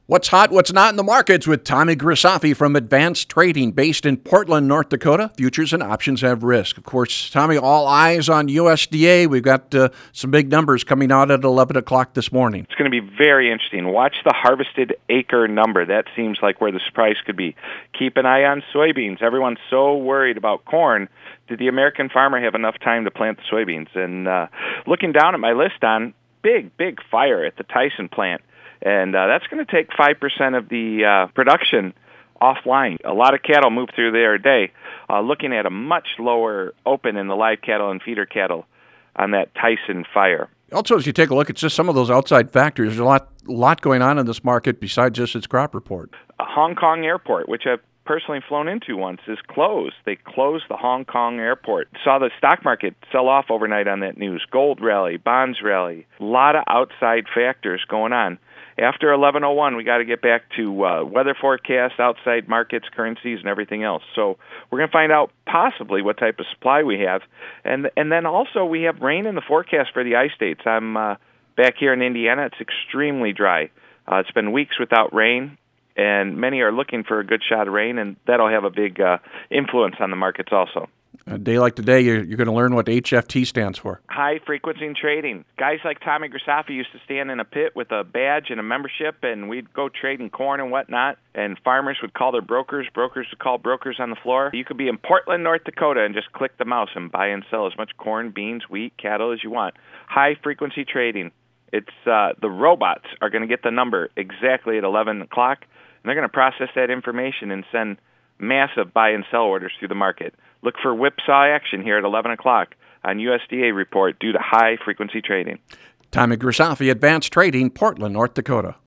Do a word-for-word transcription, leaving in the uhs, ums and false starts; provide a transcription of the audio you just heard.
What's hot, what's not in the markets with Tommy Grisafi from Advanced Trading, based in Portland, North Dakota. Futures and options have risk. Of course, Tommy, all eyes on U S D A. We've got uh, some big numbers coming out at eleven o'clock this morning. It's going to be very interesting. Watch the harvested acre number. That seems like where the surprise could be. Keep an eye on soybeans. Everyone's so worried about corn. Did the American farmer have enough time to plant the soybeans? And uh, looking down at my list on big, big fire at the Tyson plant. And uh, that's going to take five percent of the uh, production offline. A lot of cattle move through there a day. Uh, looking at a much lower open in the live cattle and feeder cattle on that Tyson fire. Also, as you take a look at just some of those outside factors, there's a lot, lot going on in this market besides just its crop report. Uh, Hong Kong Airport, which I've personally flown into once, is closed. They closed the Hong Kong airport. Saw the stock market sell off overnight on that news. Gold rally, bonds rally, a lot of outside factors going on. After eleven oh one, we got to get back to uh, weather forecasts, outside markets, currencies, and everything else. So we're going to find out possibly what type of supply we have. And and then also we have rain in the forecast for the I-states. I'm uh, back here in Indiana. It's extremely dry. Uh, it's been weeks without rain, and many are looking for a good shot of rain, and that'll have a big uh, influence on the markets also. A day like today, you're, you're going to learn what H F T stands for. High frequency trading. Guys like Tommy Grisafi used to stand in a pit with a badge and a membership, and we'd go trading corn and whatnot, and farmers would call their brokers. Brokers would call brokers on the floor. You could be in Portland, North Dakota, and just click the mouse and buy and sell as much corn, beans, wheat, cattle as you want. High frequency trading. It's uh, the robots are going to get the number exactly at eleven o'clock, and they're going to process that information and send massive buy and sell orders through the market. Look for whipsaw action here at eleven o'clock on U S D A report due to high-frequency trading. Tommy Grisafi, Advanced Trading, Portland, North Dakota.